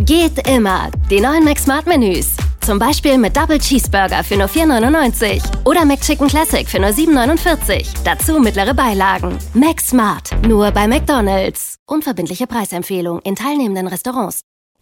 Geht immer. Die neuen McSmart-Menüs. Zum Beispiel mit Double Cheeseburger für nur 4,99 oder McChicken Classic für nur 7,49. Dazu mittlere Beilagen. McSmart. Nur bei McDonald's. Unverbindliche Preisempfehlung in teilnehmenden Restaurants.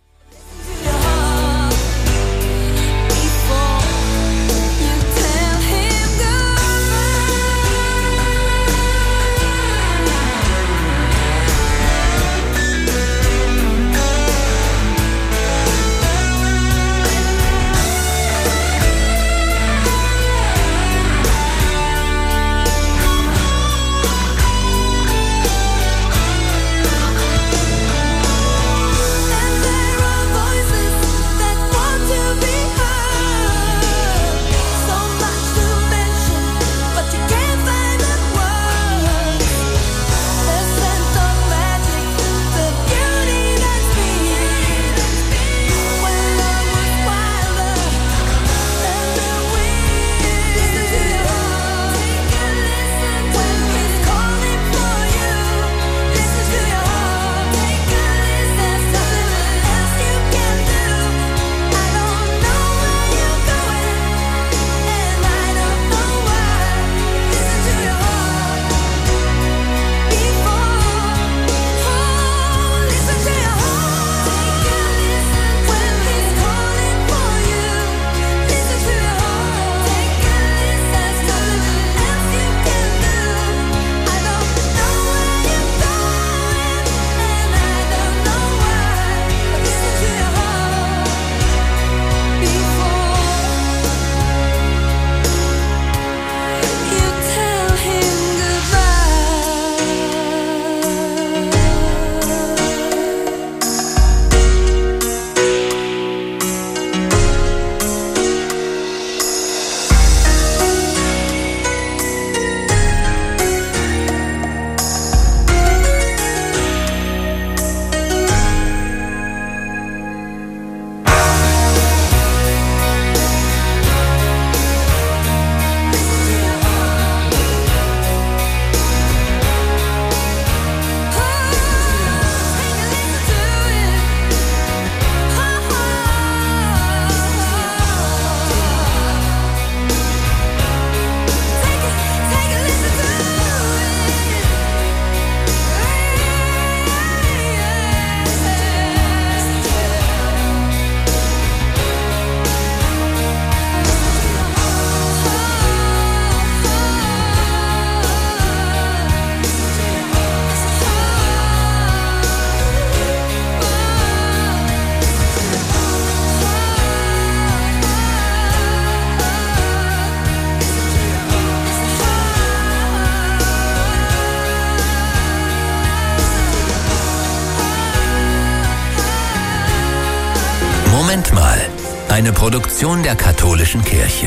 Moment mal, eine Produktion der Katholischen Kirche.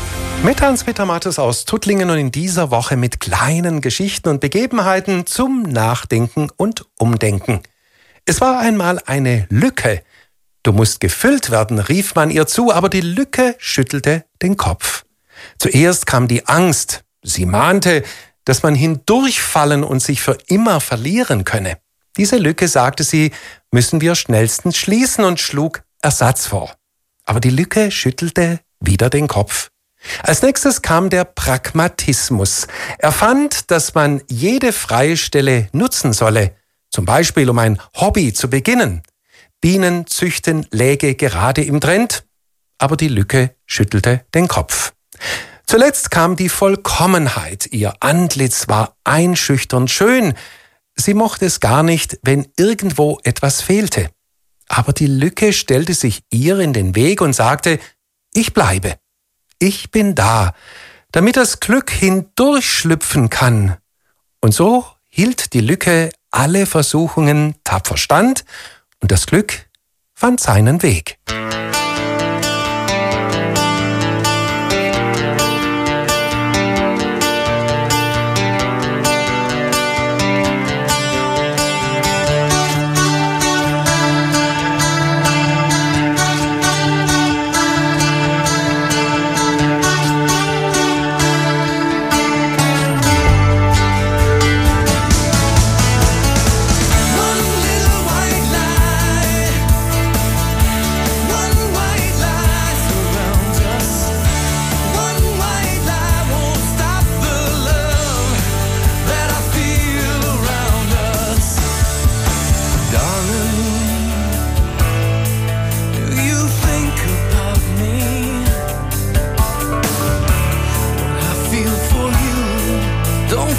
Mit Hans-Peter Mattes aus Tuttlingen und in dieser Woche mit kleinen Geschichten und Begebenheiten zum Nachdenken und Umdenken. Es war einmal eine Lücke. Du musst gefüllt werden, rief man ihr zu, aber die Lücke schüttelte den Kopf. Zuerst kam die Angst. Sie mahnte, dass man hindurchfallen und sich für immer verlieren könne. Diese Lücke, sagte sie, müssen wir schnellstens schließen und schlug Ersatz vor. Aber die Lücke schüttelte wieder den Kopf. Als nächstes kam der Pragmatismus. Er fand, dass man jede freie Stelle nutzen solle, zum Beispiel um ein Hobby zu beginnen. Bienenzüchten läge gerade im Trend, aber die Lücke schüttelte den Kopf. Zuletzt kam die Vollkommenheit. Ihr Antlitz war einschüchternd schön. Sie mochte es gar nicht, wenn irgendwo etwas fehlte. Aber die Lücke stellte sich ihr in den Weg und sagte, ich bleibe. Ich bin da, damit das Glück hindurchschlüpfen kann. Und so hielt die Lücke alle Versuchungen tapfer stand und das Glück fand seinen Weg.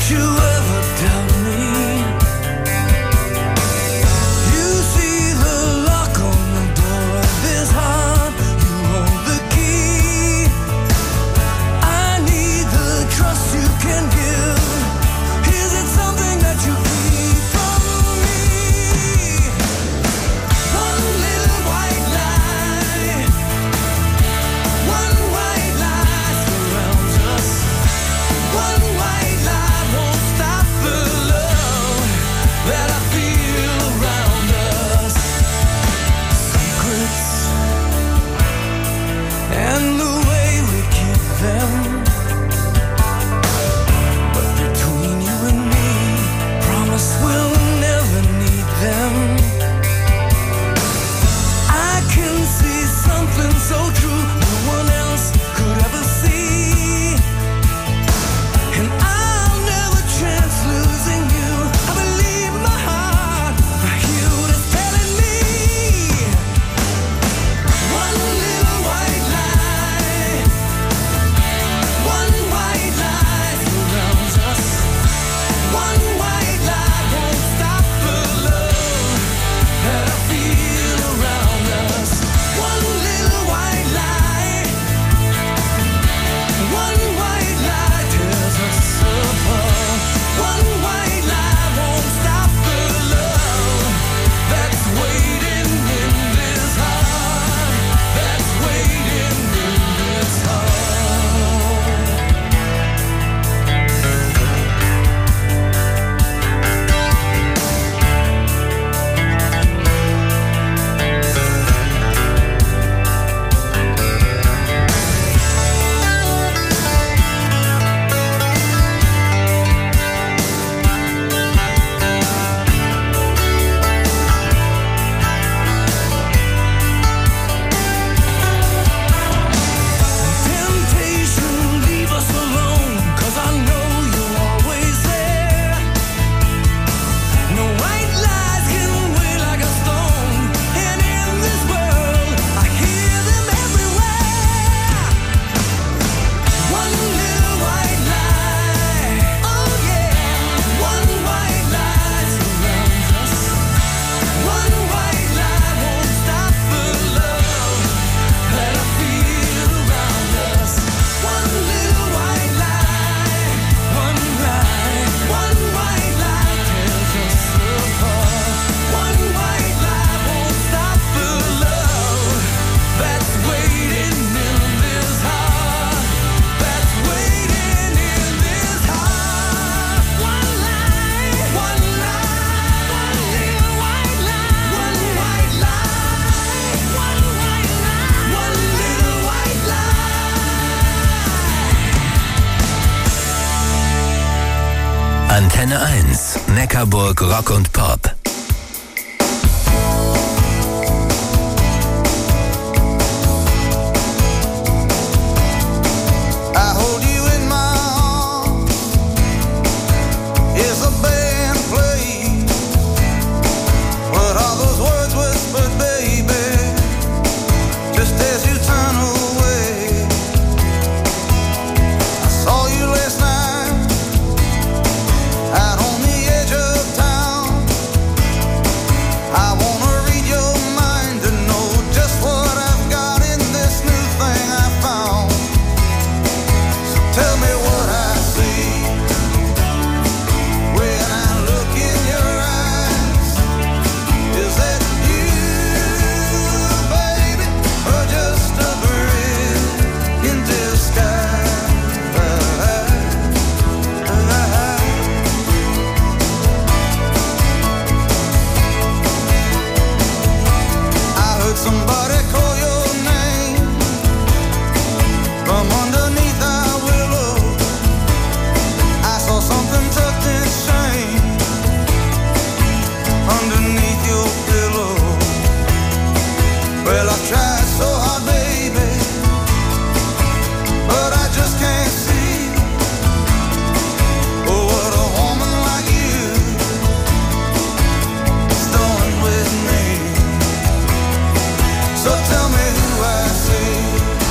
Antenne 1, Neckarburg Rock und Pop.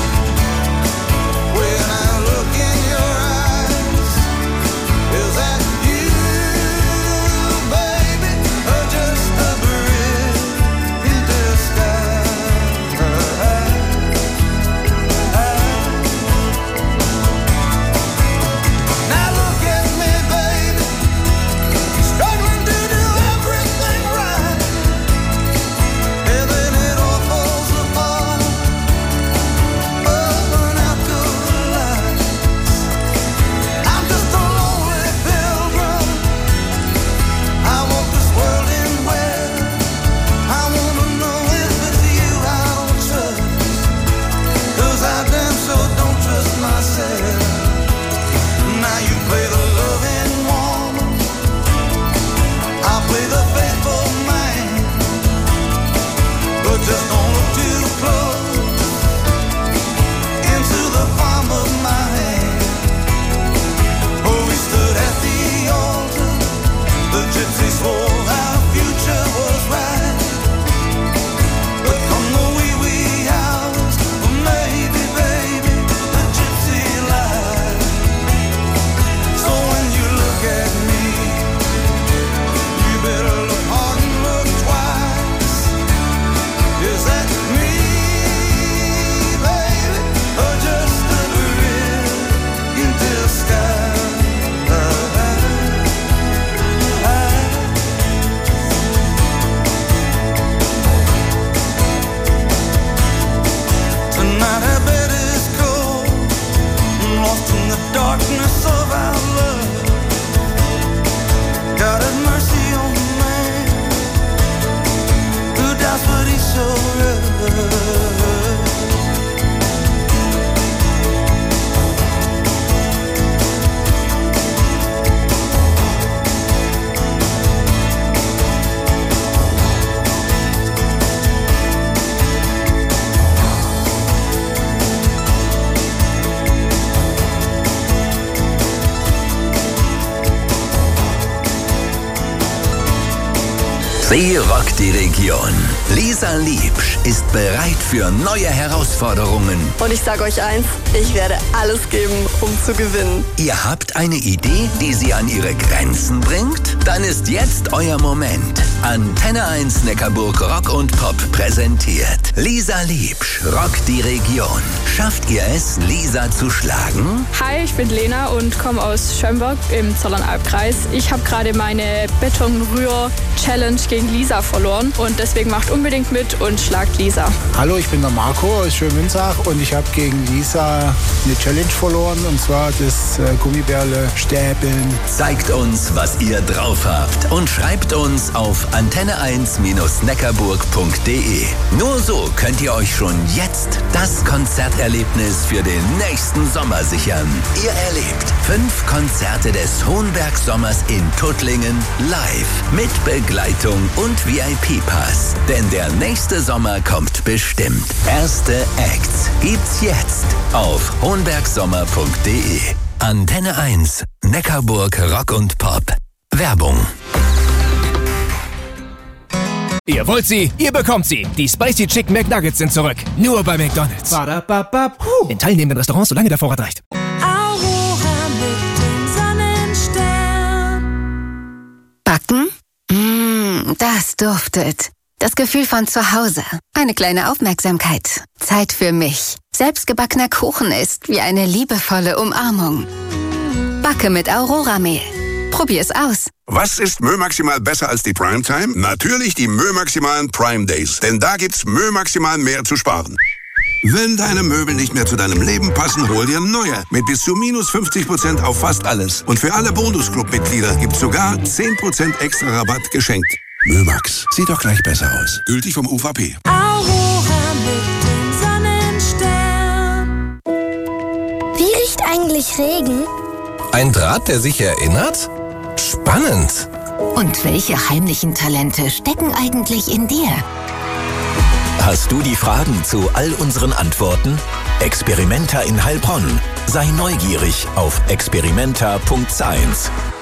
Is that but just don't look too close into the palm of my hand. Oh, we stood at the altar, the gypsies swore our future was right. But come the wee hours, well, maybe, baby, the gypsy lied. So when you look at me, you better look hard and look twice. Is that me, baby, or just a grin in disguise? Tonight our bed is cold, lost in the darkness of our love. God have mercy on the man who does what he so loves. Sie rockt die Region. Lisa Liebsch ist bereit für neue Herausforderungen. Und ich sage euch eins, ich werde alles geben, um zu gewinnen. Ihr habt eine Idee, die Sie an Ihre Grenzen bringt? Dann ist jetzt euer Moment. Antenne 1 Neckarburg Rock und Pop präsentiert. Lisa Liebsch rockt die Region. Schafft ihr es, Lisa zu schlagen? Hi, ich bin Lena und komme aus Schönberg im Zollernalbkreis. Ich habe gerade meine Betonrühr-Challenge gegen Lisa verloren und deswegen macht unbedingt mit und schlagt Lisa. Hallo, ich bin der Marco aus Schönmünzach und ich habe gegen Lisa eine Challenge verloren, und zwar das Gummibärle stäbeln. Zeigt uns, was ihr drauf habt und schreibt uns auf antenne1-neckarburg.de. Nur so könnt ihr euch schon jetzt das Konzerterlebnis für den nächsten Sommer sichern. Ihr erlebt 5 Konzerte des Hohenberg-Sommers in Tuttlingen live mit Begleitung und VIP-Pass. Denn der nächste Sommer kommt bestimmt. Erste Acts gibt's jetzt auf hohenbergsommer.de. Antenne 1, Neckarburg Rock und Pop. Werbung. Ihr wollt sie, ihr bekommt sie. Die Spicy Chicken McNuggets sind zurück. Nur bei McDonald's. In teilnehmenden Restaurants, solange der Vorrat reicht. Aurora mit dem Sonnenstern. Backen? Das duftet. Das Gefühl von zu Hause. Eine kleine Aufmerksamkeit. Zeit für mich. Selbstgebackener Kuchen ist wie eine liebevolle Umarmung. Backe mit Aurora-Mehl. Probier's aus. Was ist Mö Maximal besser als die Primetime? Natürlich die Mö Maximalen Prime Days. Denn da gibt's Mö Maximal mehr zu sparen. Wenn deine Möbel nicht mehr zu deinem Leben passen, hol dir neue. Mit bis zu minus 50% auf fast alles. Und für alle Bonus-Club-Mitglieder gibt's sogar 10% extra Rabatt geschenkt. Mömax. Sieht doch gleich besser aus. Gültig vom UVP. Aurora mit dem Sonnenstern. Wie riecht eigentlich Regen? Ein Draht, der sich erinnert? Spannend. Und welche heimlichen Talente stecken eigentlich in dir? Hast du die Fragen zu all unseren Antworten? Experimenta in Heilbronn. Sei neugierig auf experimenta.science.